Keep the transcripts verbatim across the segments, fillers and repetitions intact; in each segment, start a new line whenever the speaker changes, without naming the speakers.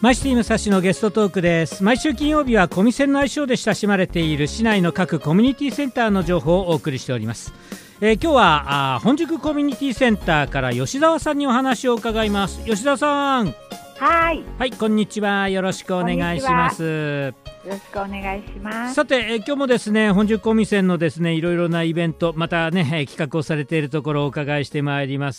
マイシティ武蔵のゲストトークです。毎週金曜日はコミセンの愛称で親しまれている市内の各コミュニティセンターの情報をお送りしております。えー、今日はあ本宿コミュニティセンターから吉澤さんにお話を伺います。吉澤さん、
はい、
はい、こんにちは。よろしくお願いします。
よろしくお願いします。
さて、えー、今日もですね、本宿コミセンのですね、いろいろなイベント、またね、えー、企画をされているところをお伺いしてまいります。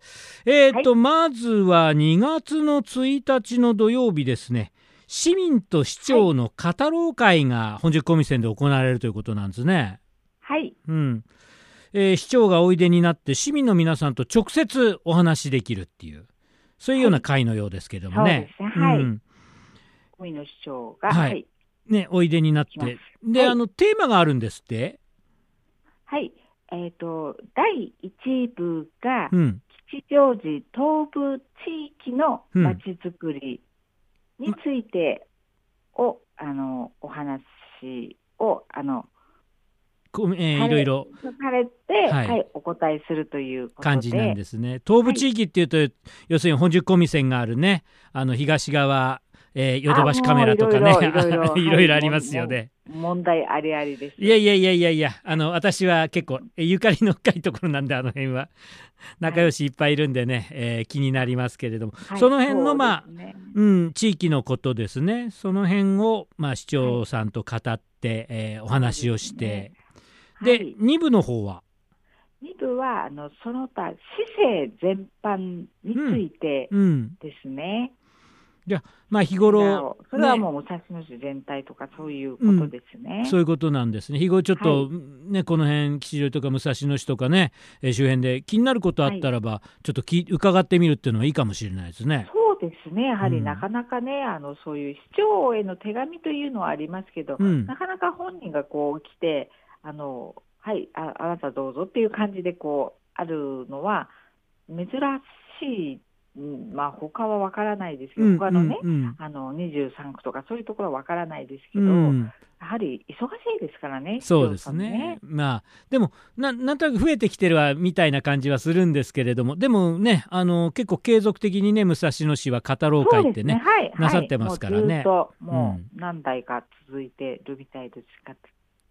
えーと、はい、まずはにがつのついたちの土曜日ですね、市民と市長の語ろう会が本宿コミセンで行われるということなんですね。
はい、
うん、えー、市長がおいでになって市民の皆さんと直接お話しできるっていう、そういうような会のようですけどもね。
そうですね、はい、うん、コミの市長が、
はい、はいね、おいでになってで、はい、あのテーマがあるんですって。
はい、えーと、だいいち部が、
うん、
吉祥寺東部地域のまちづくりについてを、うん、あのお話をあの、
えー、いろいろ
されて、はいはい、お答えするということで
感じなんですね。東部地域っていうと、はい、要するに本宿コミセンがあるね、あの東側、えー、ヨドバシカメラとかね、いろいろいろいろありますよね。
問題ありありです。
いやいやいやいやいや、あの私は結構ゆかりの深いところなんで、あの辺は仲良しいっぱいいるんでね、はい、えー、気になりますけれども、はい、その辺のまあう、ね、うん、地域のことですね、その辺を、まあ、市長さんと語って、はい、えー、お話をして、で、はい、に部の方は
に部はあのその他市政全般についてですね、
うんうん、じゃあ、まあ、日頃、
ね、それはもう武蔵野市全体とかそういうことですね、
うん、そういうことなんですね。日頃ちょっと、はい、ね、この辺吉祥寺とか武蔵野市とかね、えー、周辺で気になることあったらば、はい、ちょっとき伺ってみるっていうのはいいかもしれないですね。
そうですね、やはりなかなかね、うん、あのそういう市長への手紙というのはありますけど、うん、なかなか本人がこう来てあのはい、あ、あなたどうぞっていう感じでこうあるのは珍しい、まあ他は分からないですけど、うん、他のね、うん、あのにじゅうさんくとかそういうところは分からないですけど、うん、やはり忙しいですからね。
そうですね。まあでも な, なんとなく増えてきてるわみたいな感じはするんですけれども、でもね、あの結構継続的にね、武蔵野市は語ろう会ってね、ね、はい、なさってますからね。
もうずっともう何代か続いてるみたいですから、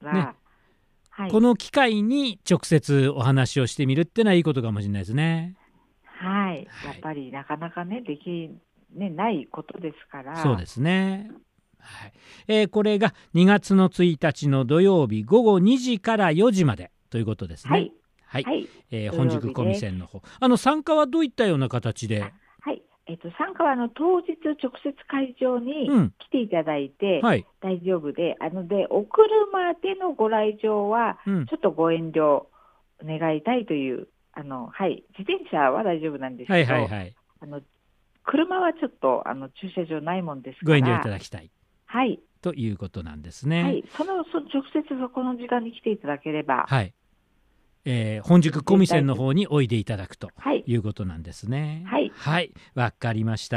ね、
はい、この機会に直接お話をしてみるってのはいいことかもしれないですね。
はい、やっぱりなかなかねでき、ね、ないことですから。
そうですね、はい、えー、これがにがつのついたちの土曜日ごごにじからよじまでということですね。
はい、
はいはい、えー、本宿コミセンの方、あの参加はどういったような形で。
えっと、参加はあの当日直接会場に来ていただいて大丈夫で、うん、はい、あのでお車でのご来場はちょっとご遠慮願いたいという、あの、はい、自転車は大丈夫なんですけど、はいはいはい、あの車はちょっとあの駐車場ないもんですから
ご遠慮いただきたい、
はい、
ということなんですね。
はい、そのその直接そこの時間に来ていただければ、
はい、えー、本宿コミセンの方においでいただくということなんですね。はい、はい、わかりました。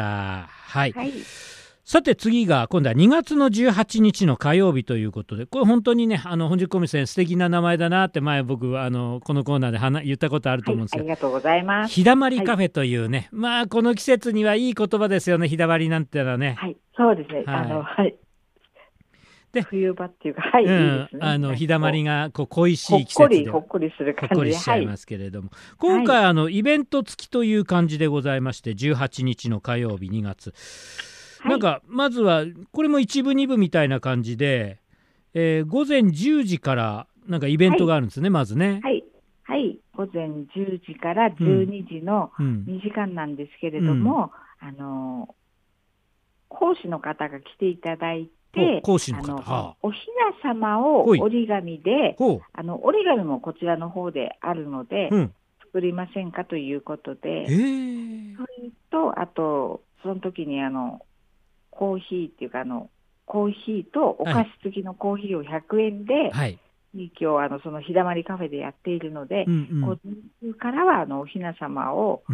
はい、はい、さて次が今度はにがつのじゅうはちにちの火曜日ということで、これ本当にね、あの本宿コミセン素敵な名前だなって前僕あのこのコーナーで話言ったことあると思うんですけど、
はい、ありがとうございます。
日だまりカフェというね、はい、まあこの季節にはいい言葉ですよね、日だまりなんてのはね。
はい、そうですね、はい、あのはいで冬場っていうか、はい、うん、いいですね、
あの日だまりがこう恋しい季節で
ほっこりする感じで
ほっこりしちゃいますけれども、はい、今回あのイベント付きという感じでございまして、じゅうはちにちの火曜日にがつ、はい、なんかまずはこれも一部二部みたいな感じで、えー、ごぜんじゅうじからなんかイベントがあるんですね、はい、まずね、
はい、はい、ごぜんじゅうじからじゅうにじのにじかんなんですけれども、うんうん、あの講師の方が来ていただいて、
講師の方、
あの、
はあ、
おひな様を折り紙で、あの折り紙もこちらの方であるので、うん、作りませんかということで、それとあとその時にあのコーヒーっていうかあのコーヒーとお菓子付きのコーヒーをひゃくえんで、はい、今日あのその日だまりカフェでやっているので、うんうん、今週からはあのおひな様を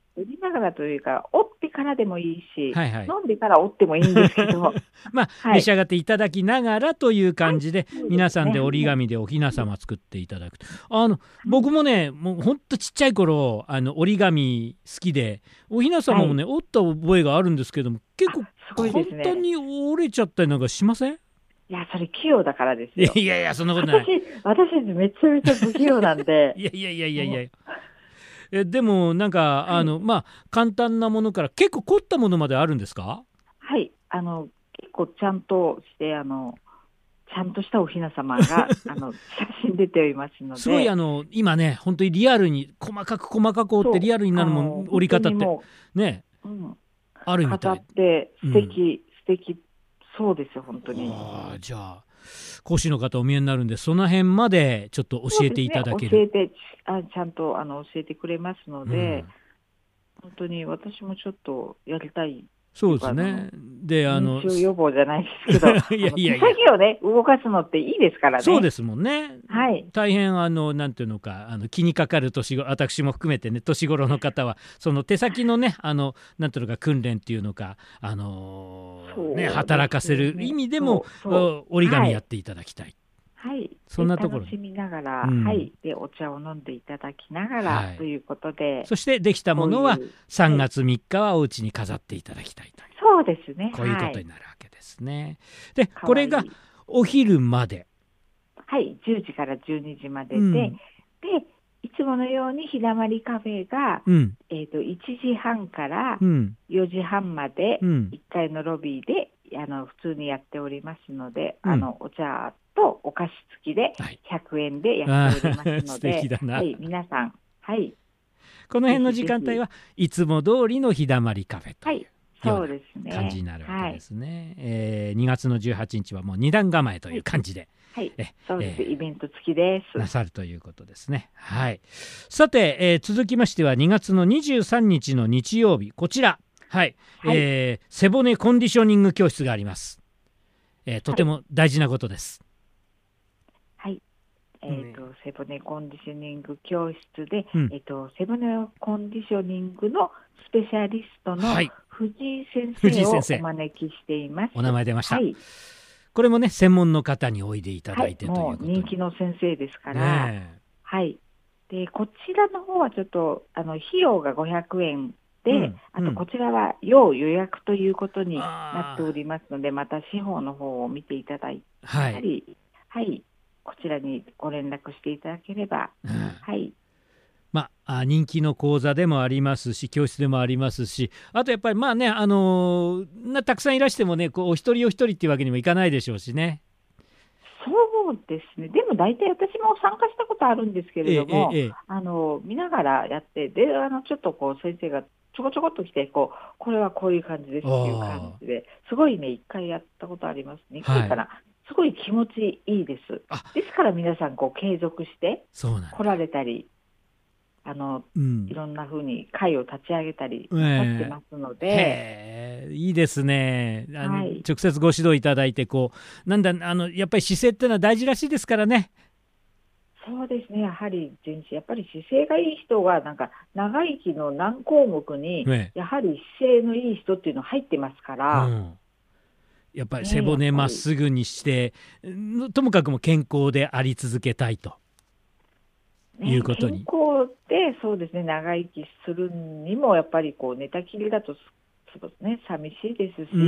折りながらというか、折ってからでもいいし、
はいはい、
飲んでから折ってもいいんですけど
まあ、はい、召し上がっていただきながらという感じで、はい、皆さんで折り紙でおひな様作っていただくと、あの僕もね、もうほんとちっちゃい頃あの折り紙好きで、おひな様もね、はい、折った覚えがあるんですけども、結構簡単に折れちゃったりなんかしません？
いや、それ器用だからですよ。
いやいや、そんなことない。
私、私めちゃめちゃ不器用なんで。
いやいやいやいやいや。えでもなんか、はい、あのまあ簡単なものから結構凝ったものまであるんですか？
はい、あの結構ちゃんとしてあのちゃんとしたおひな様があの写真出ておりますので、
すごいあの今ね本当にリアルに細かく細かく折ってリアルになるもん折り方ってね、うん、あるみたい。
飾って素敵、うん、素敵そうですよ本当に。
あじゃあ講師の方お見えになるんで、その辺までちょっと教えていただける、
ね、教えてあちゃんとあの教えてくれますので、うん、本当に私もちょっとやりたい。
そうですね。で、あの
認知症予防じゃないですけど、いやいやいや、手先をね動かすのっていいですからね。
そうですもんね。
はい。
大変あのなんていうのか、あの気にかかる年頃、私も含めてね、年頃の方はその手先のね、あのなんていうのか訓練っていうのか、あのー、ね働かせる意味でも折り紙やっていただきたい。
はい、
そんなところ
楽しみながら、うん、はい、でお茶を飲んでいただきながら、はい、ということで、
そしてできたものはさんがつみっかはお家に飾っていただきたいという、
そうですね、
こういうことになるわけですね。はい、でこれがお昼まで、
はいじゅうじからじゅうにじまでで、うん、でいつものようにひだまりカフェが、うん、えーといちじはんからよじはんまでいっかいのロビーであの普通にやっておりますので、うん、あのお茶とお菓子付きでひゃくえんでやっておりますので、
素敵だな、
はい、皆さん、はい、
この辺の時間帯はいつも通りの日だまりカフェという、
はい、そうですね、
感じになるわけですね。はい、えー、にがつのじゅうはちにちはもう二段構えという感じで、
はい、えそうです、えー、イベント付きです
なさるということですね。はい、さて、えー、続きましてはにがつのにじゅうさんにちの日曜日、こちら、はい、はい、えー、背骨コンディショニング教室があります。えー、とても大事なことです。
はい、えーと、背骨コンディショニング教室で、うん、えーと、背骨コンディショニングのスペシャリストの藤井先生をお招きしています。
お名前出ました。はい、これもね専門の方においでいただいて、はい、ということで、
もう人気の先生ですから、ね、はい。でこちらの方はちょっとあの費用がごひゃくえんで、うん、あとこちらは要予約ということになっておりますので、また司法の方を見ていただいたり、はい、はい、こちらにご連絡していただければ、うん、はい、
まあ、人気の講座でもありますし、教室でもありますし、あとやっぱりまあね、あのー、たくさんいらしてもね、こうお一人お一人っていうわけにもいかないでしょうしね。
そうですね。でも大体私も参加したことあるんですけれども、ええええ、あの見ながらやって、であのちょっとこう先生がちょこちょこっと来て、こうこれはこういう感じですっていう感じで、すごいね、一回やったことありますね。はい、からすごい気持ちいいです。ですから皆さんこう継続して来られたり、あの、うん、いろんな風に会を立ち上げたりなってますので、
えー、いいですね。あの、はい、直接ご指導いただいて、こうなんだあのやっぱり姿勢っていうのは大事らしいですからね。
そうですね、やはり全身やっぱり姿勢がいい人はなんか長生きの何項目に、ね、やはり姿勢のいい人っていうの入ってますから、うん、
やっぱり背骨まっすぐにして、ね、ともかくも健康であり続けたいということに、
健康でそうですね、長生きするにもやっぱりこう寝たきりだとね、寂しいですし、うん、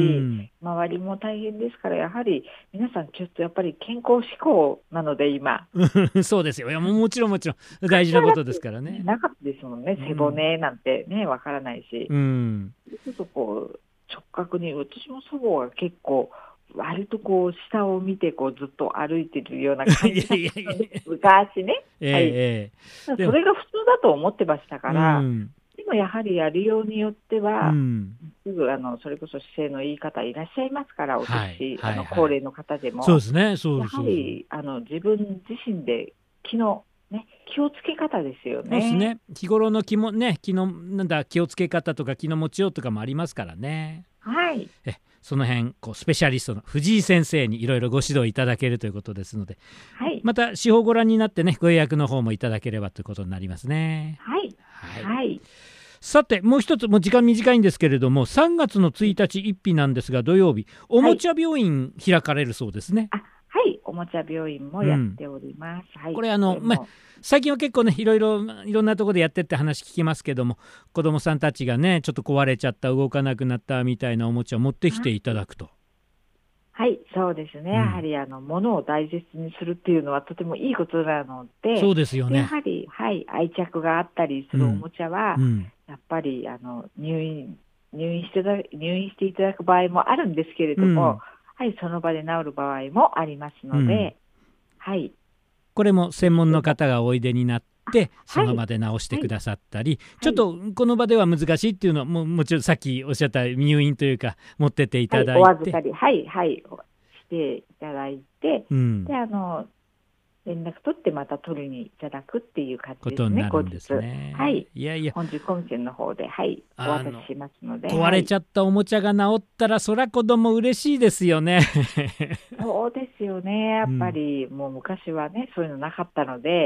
周りも大変ですから、やはり皆さんちょっとやっぱり健康志向なので今
そうですよ。いやもちろんもちろん大事なことですからね。
なかったですもんね、背骨なんてねわからないし、うん、ちょっとこう直角に、私も祖母が結構割とこう下を見てこうずっと歩いてるような感じだったので昔ね、はい、えー、それが普通だと思ってましたから、うん、でもやはりやるようによっては、うん、すぐあのそれこそ姿勢のいい方いらっしゃいますから、お年、はい、あの高齢の方でも、
そうですね、そう
やはりあの自分自身で気の、ね、気をつけ方ですよね。
そうですね、日頃の気も、ね、気のなんだ気をつけ方とか気の持ちようとかもありますからね。
はい、
えその辺こうスペシャリストの藤井先生にいろいろご指導いただけるということですので、はい、また司法をご覧になってね、ご予約の方もいただければということになりますね。
はい、はいはい、
さてもう一つ、もう時間短いんですけれども、さんがつのついたちいっぴなんですが土曜日、おもちゃ病院開かれるそうですね。
はい、あ、はい、おもちゃ病院もやっております。うん、はい、
これあの、まあ、最近は結構ねいろいろいろんなところでやってって話聞きますけども、子どもさんたちがねちょっと壊れちゃった、動かなくなったみたいなおもちゃを持ってきていただくと。
はい、そうですね、うん、やはりあの物を大切にするっていうのはとてもいいことなので、
そうですよね。
やはり、はい、愛着があったりするおもちゃは、うんうん、やっぱりあの入院入院してだ入院していただく場合もあるんですけれども、うん、はい、その場で治る場合もありますので、うん、はい、
これも専門の方がおいでになってその場で治してくださったり、はい、ちょっとこの場では難しいっていうのは も, もちろんさっきおっしゃった入院というか持ってっていただいて、はい、
お預かり、はいはい、していただいて、うん、であの連絡取ってまた取りにいただくっていう感じですね。ことになるんですね。はい、いやいや本日コミセンの方で、はい、お渡ししますので、
壊れちゃったおもちゃが治ったら、はい、そりゃ子供嬉しいですよね。
そうですよね、やっぱり、うん、もう昔はねそういうのなかったので、うん、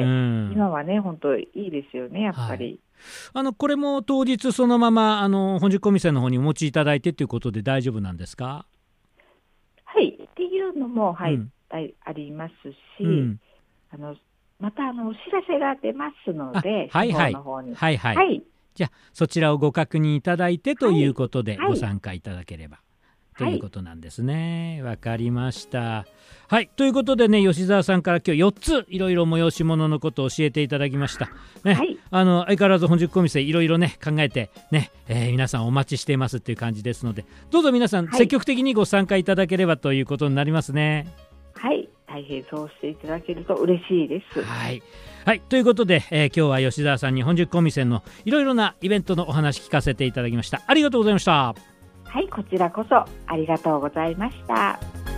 今はね本当いいですよね、やっぱり。はい、
あのこれも当日そのままあの本日コミセンの方にお持ちいただいてということで大丈夫なんですか？
はい、っていうのも、はい、うん、ありますし、うん、あのまたあのお知らせが出ますので、
はいはい
の方に
はいはい、はい、じゃあそちらをご確認いただいてということで、はい、ご参加いただければ、はい、ということなんですね。わかりました。はい、ということでね、吉澤さんから今日よっついろいろ催し物のことを教えていただきました、ね。はい、あの相変わらず本宿コミセいろいろね考えてね、えー、皆さんお待ちしていますっていう感じですので、どうぞ皆さん積極的にご参加いただければということになりますね。
はい、大変そうしていただけると嬉しいです。
はい、はい、ということで、えー、今日は吉澤さんに本宿コミセンのいろいろなイベントのお話聞かせていただきました。ありがとうございました。
はい、こちらこそありがとうございました。